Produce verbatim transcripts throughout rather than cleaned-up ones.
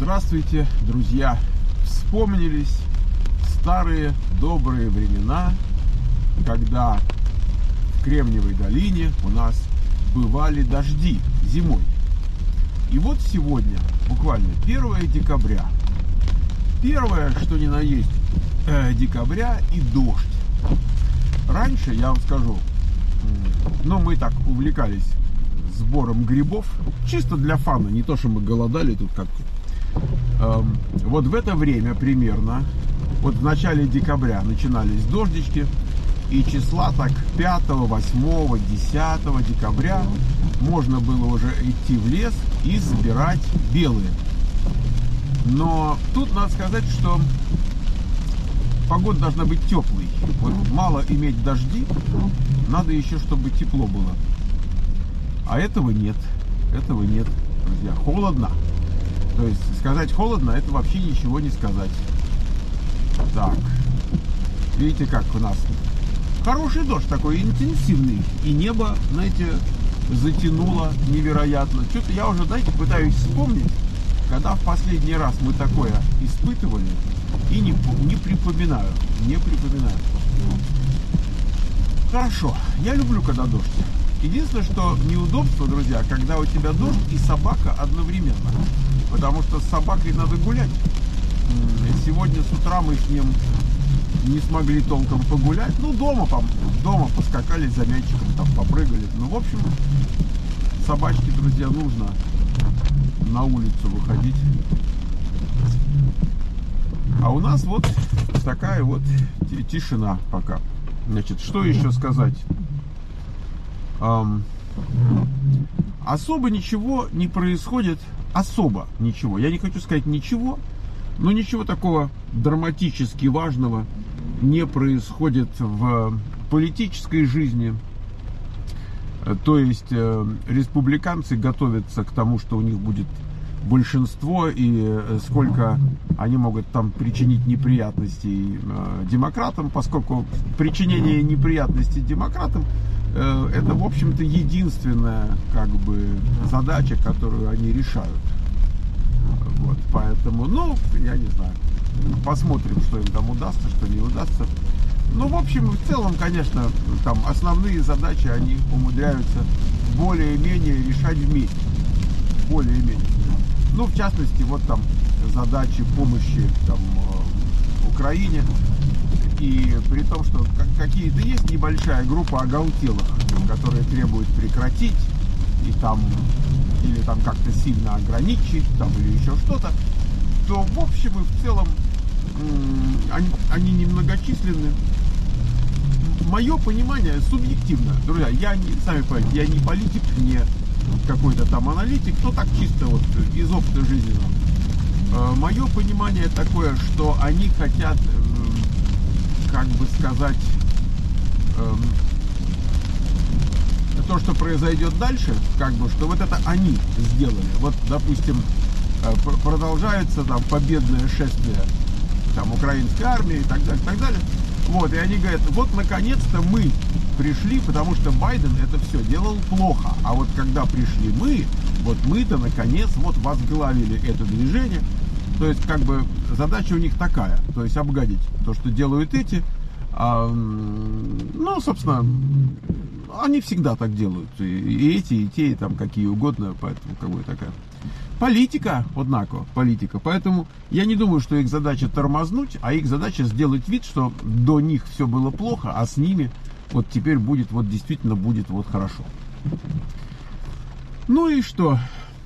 Здравствуйте, друзья! Вспомнились старые добрые времена, когда в Кремниевой долине у нас бывали дожди зимой. И вот сегодня, буквально первое декабря, первое, что ни на есть, э, декабря и дождь. Раньше, я вам скажу, ну, мы так увлекались сбором грибов, чисто для фана, не то, что мы голодали тут как-то. Эм, вот в это время примерно, вот в начале декабря начинались дождички, и числа так пятого, восьмого, десятого декабря можно было уже идти в лес и собирать белые. Но тут надо сказать, что погода должна быть теплой. Вот мало иметь дожди, надо еще, чтобы тепло было. А этого нет. Этого нет, друзья. Холодно. То есть сказать холодно, это вообще ничего не сказать. Так. Видите, как у нас хороший дождь такой интенсивный. И небо, знаете, затянуло невероятно. Что-то я уже, знаете, пытаюсь вспомнить, когда в последний раз мы такое испытывали. И не, не припоминаю. Не припоминаю. Хорошо. Я люблю, когда дождь. Единственное, что неудобство, друзья, когда у тебя дождь и собака одновременно. Потому что с собакой надо гулять. Сегодня с утра мы с ним не смогли толком погулять. Ну, дома, там, дома поскакали за мячиком, там попрыгали. Ну, в общем, собачке, друзья, нужно на улицу выходить. А у нас вот такая вот тишина пока. Значит, что еще сказать? Эм, особо ничего не происходит. Особо ничего. Я не хочу сказать ничего, но ничего такого драматически важного не происходит в политической жизни. То есть э, республиканцы готовятся к тому, что у них будет большинство, и сколько они могут там причинить неприятностей э, демократам, поскольку причинение неприятностей демократам э, это, в общем-то, единственная как бы задача, которую они решают. Вот, поэтому, ну, я не знаю, посмотрим, что им там удастся, что не удастся. Ну, в общем, в целом, конечно, там основные задачи они умудряются более-менее решать вместе. Более-менее. Ну, в частности, вот там задачи помощи там, Украине. И при том, что какие-то есть небольшая группа оголтелых, которые требуют прекратить и там, или там как-то сильно ограничить, там, или еще что-то, то в общем и в целом они, они немногочисленны. Мое понимание субъективно, друзья, я не, сами понимаете, я не политик, не какой-то там аналитик, но так чисто вот из опыта жизненного. Мое понимание такое, что они хотят, как бы сказать, то, что произойдет дальше, как бы, что вот это они сделали. Вот, допустим, продолжается там победное шествие там украинской армии и так далее, и так далее. Вот, и они говорят, вот наконец-то мы пришли, потому что Байден это все делал плохо. А вот когда пришли мы, вот мы-то наконец вот возглавили это движение. То есть, как бы, задача у них такая, то есть обгадить то, что делают эти. А, ну, собственно, они всегда так делают. И, и эти, и те, и там какие угодно, поэтому как бы такая политика, однако, политика. Поэтому я не думаю, что их задача тормознуть, а их задача сделать вид, что до них все было плохо, а с ними вот теперь будет, вот действительно будет вот хорошо. Ну и что?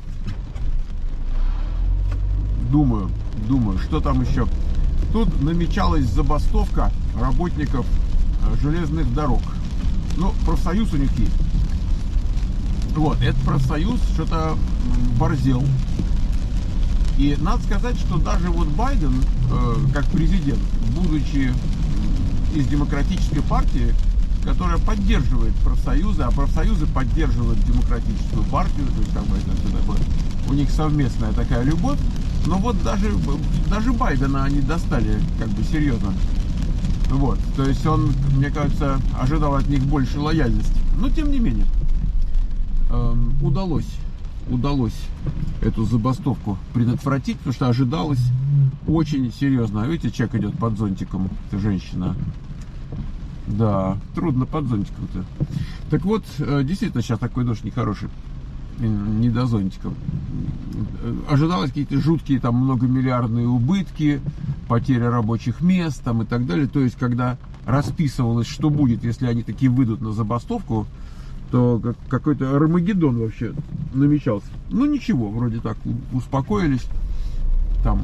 Думаю, думаю, что там еще? Тут намечалась забастовка работников железных дорог. Ну, профсоюз у них есть. Вот, этот профсоюз что-то борзел. И надо сказать, что даже вот Байден, э, как президент, будучи из демократической партии, которая поддерживает профсоюзы, а профсоюзы поддерживают демократическую партию, то есть как бы это такое, у них совместная такая любовь. Но вот даже, даже Байдена они достали как бы серьезно. Вот, то есть он, мне кажется, ожидал от них больше лояльности. Но тем не менее, э, удалось удалось эту забастовку предотвратить, потому что ожидалось очень серьезно. А видите, человек идет под зонтиком, это женщина. Да, трудно под зонтиком-то. Так вот, действительно, сейчас такой дождь нехороший. Не до зонтиков. Ожидалось какие-то жуткие там многомиллиардные убытки, потеря рабочих мест там и так далее. То есть, когда расписывалось, что будет, если они таки выйдут на забастовку, то какой-то Армагеддон вообще намечался. Ну ничего, вроде так успокоились. Там,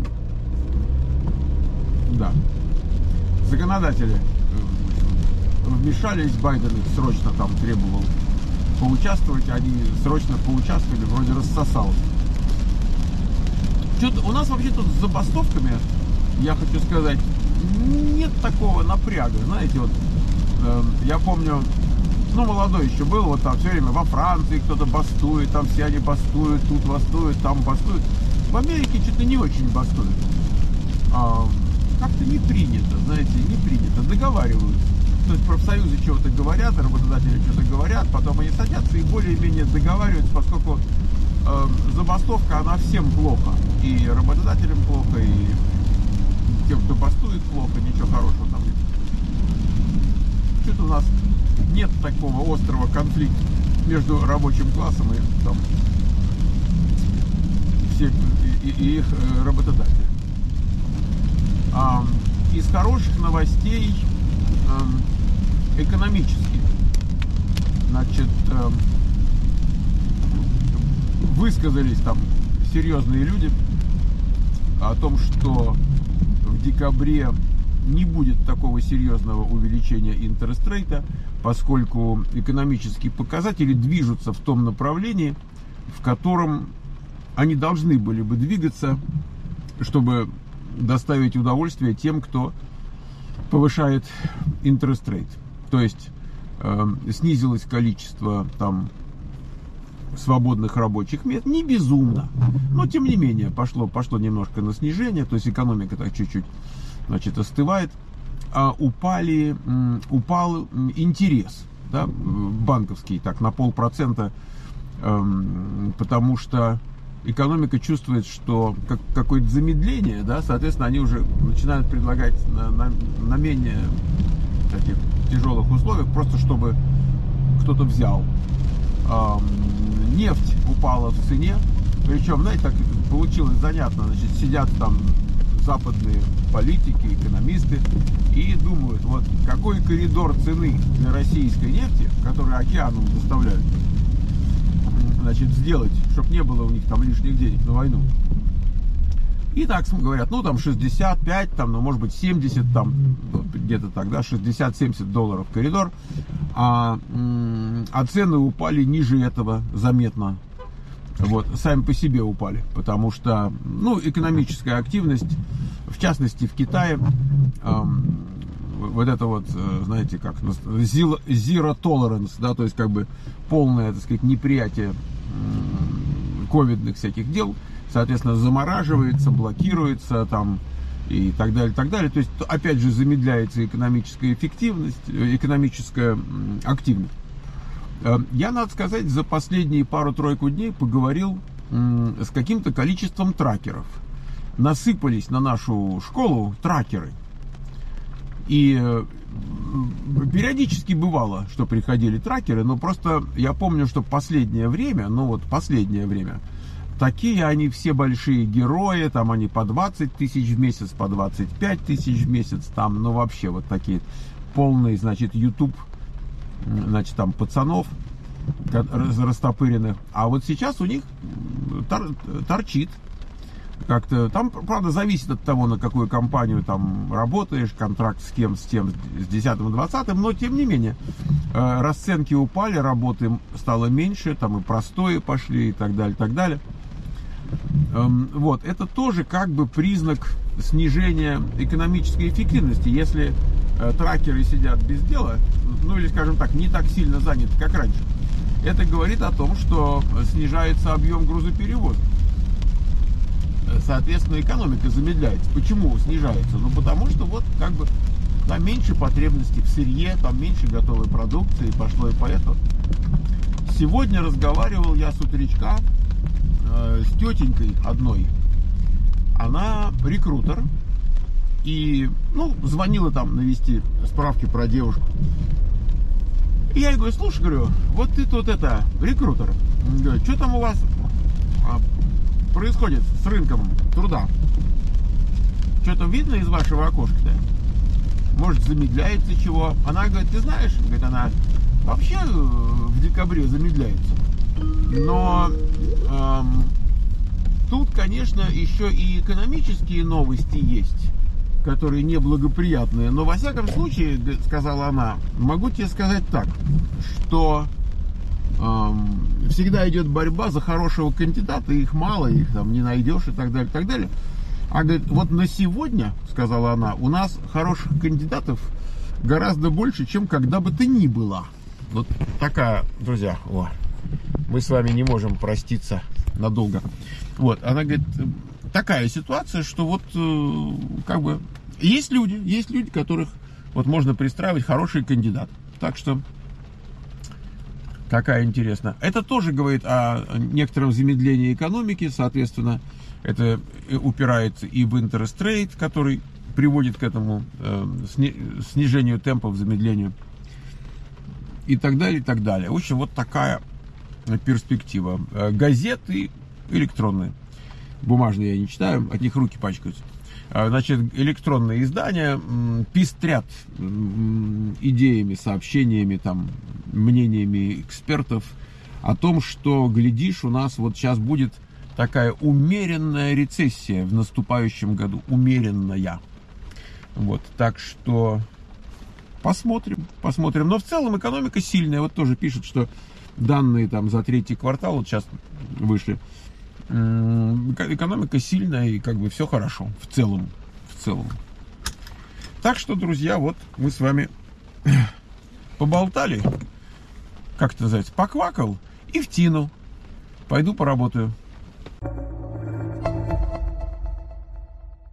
да. Законодатели вмешались, Байден их срочно там требовал поучаствовать, они срочно поучаствовали, вроде рассосалось. Что-то у нас вообще тут с забастовками, я хочу сказать, нет такого напряга, знаете, вот э, я помню, ну, молодой еще был, вот там все время во Франции кто-то бастует, там все они бастуют, тут бастуют, там бастуют. В Америке что-то не очень бастуют. А, как-то не принято, знаете, не принято, договариваются. То есть профсоюзы чего-то говорят, работодатели что-то говорят, потом они садятся и более-менее договариваются, поскольку э, забастовка, она всем плохо. И работодателям плохо, и тем, кто бастует, плохо, ничего хорошего там нет. Что-то у нас нет такого острого конфликта между рабочим классом и, там, все, и, и их работодателями. А, из хороших новостей экономически, значит, высказались там серьезные люди о том, что в декабре не будет такого серьезного увеличения интерест-рейта, поскольку экономические показатели движутся в том направлении, в котором они должны были бы двигаться, чтобы доставить удовольствие тем, кто повышает interest rate. То есть э, снизилось количество там свободных рабочих мест, не безумно, но тем не менее пошло, пошло немножко на снижение, то есть экономика так чуть-чуть, значит, остывает, а упали, упал интерес, да, банковский, так, на полпроцента, э, потому что экономика чувствует, что как, какое-то замедление, да, соответственно, они уже начинают предлагать на, на, на менее таких тяжелых условиях, просто чтобы кто-то взял. А, нефть упала в цене, причем, знаете, так получилось занятно, значит, сидят там западные политики, экономисты и думают, вот какой коридор цены для российской нефти, которую океаном доставляют, значит, сделать, чтобы не было у них там лишних денег на войну. И так говорят, ну там шестьдесят пять, там, ну может быть семьдесят, там где-то тогда шестьдесят-семьдесят долларов коридор, а, а цены упали ниже этого заметно. Вот, сами по себе упали, потому что, ну, экономическая активность, в частности в Китае, эм, вот это вот, знаете, как zero tolerance, да, то есть как бы полное, так сказать, неприятие ковидных всяких дел, соответственно, замораживается, блокируется там и так далее, так далее. То есть, опять же, замедляется экономическая эффективность, экономическая активность. Я, надо сказать, за последние пару-тройку дней поговорил с каким-то количеством тракеров. Насыпались на нашу школу тракеры. И периодически бывало, что приходили тракеры, но просто я помню, что последнее время, ну вот последнее время, такие они все большие герои, там они по двадцать тысяч в месяц, по двадцать пять тысяч в месяц, там, ну вообще вот такие полные, значит, YouTube, значит, там пацанов растопыренных. А вот сейчас у них тор, торчит как-то. Там, правда, зависит от того, на какую компанию там работаешь, контракт с кем, с тем, с десятым и двадцатым, но тем не менее расценки упали, работы стало меньше, там и простои пошли и так далее, так далее. Вот, это тоже как бы признак снижения экономической эффективности. Если тракеры сидят без дела, ну или, скажем так, не так сильно заняты, как раньше, это говорит о том, что снижается объем грузоперевозок. Соответственно, экономика замедляется. Почему снижается? Ну, потому что вот как бы там меньше потребностей в сырье, там меньше готовой продукции, пошло и поэтому. Сегодня разговаривал я с утречка э, с тетенькой одной. Она рекрутер. И, ну, звонила там навести справки про девушку. И я ей говорю, слушай, говорю, вот ты тут это, рекрутер. Говорю, что там у вас происходит с рынком труда? Что там видно из вашего окошка-то? Может, замедляется чего? Она говорит, ты знаешь, говорит, она вообще в декабре замедляется. Но эм, тут, конечно, еще и экономические новости есть, которые неблагоприятные. Но, во всяком случае, сказала она, могу тебе сказать так, что эм, всегда идет борьба за хорошего кандидата, их мало, их там не найдешь и так далее, и так далее. А говорит, вот на сегодня, сказала она, у нас хороших кандидатов гораздо больше, чем когда бы ты ни была. Вот такая, друзья, о, мы с вами не можем проститься надолго. Вот, она говорит, такая ситуация, что вот как бы есть люди, есть люди, которых вот можно пристраивать, хороший кандидат. Так что какая интересная. Это тоже говорит о некотором замедлении экономики, соответственно, это упирается и в интерес рейт, который приводит к этому э, снижению темпов, замедлению и так далее, и так далее. В общем, вот такая перспектива. Газеты электронные. Бумажные я не читаю, от них руки пачкаются. Значит, электронные издания пестрят идеями, сообщениями, там, мнениями экспертов о том, что, глядишь, у нас вот сейчас будет такая умеренная рецессия в наступающем году. Умеренная. Вот, так что посмотрим, посмотрим. Но в целом экономика сильная. Вот тоже пишет, что данные там за третий квартал, вот сейчас вышли, экономика сильная и как бы все хорошо. В целом, в целом. Так что, друзья, вот мы с вами поболтали, как это называется, поквакал и втянул. Пойду поработаю.